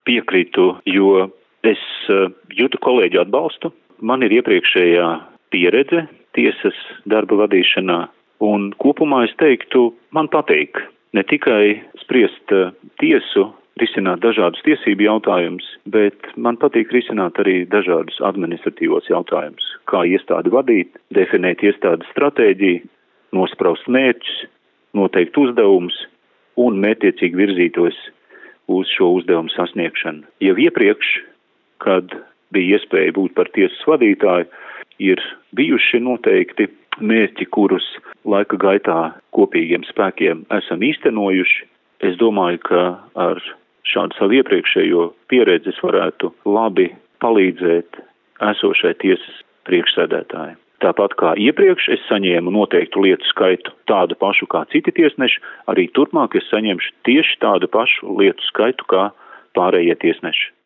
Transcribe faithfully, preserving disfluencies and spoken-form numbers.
piekrītu, jo es jūtu kolēģi atbalstu. Man ir iepriekšējā pieredze tiesas darba vadīšanā, un kopumā es teiktu, man patīk ne tikai spriest tiesu, risināt dažādus tiesību jautājumus, bet man patīk risināt arī dažādus administratīvos jautājumus, kā iestādi vadīt, definēt iestādes stratēģiju, nospraust mērķus, noteikt uzdevumus un mērķiecīgi virzītos uz šo uzdevumu sasniegšanu. Jau iepriekš, kad bija iespēja būt par tiesas vadītāju, ir bijuši noteikti mērķi, kurus laika gaitā kopīgiem spēkiem esam īstenojuši. Es domāju, ka ar šādu savu iepriekšējo pieredzi es varētu labi palīdzēt esošai tiesas priekšsēdētājai. Tāpat kā iepriekš es saņēmu noteiktu lietu skaitu tādu pašu kā citi tiesneši, arī turpmāk es saņemšu tieši tādu pašu lietu skaitu kā pārējie tiesneši.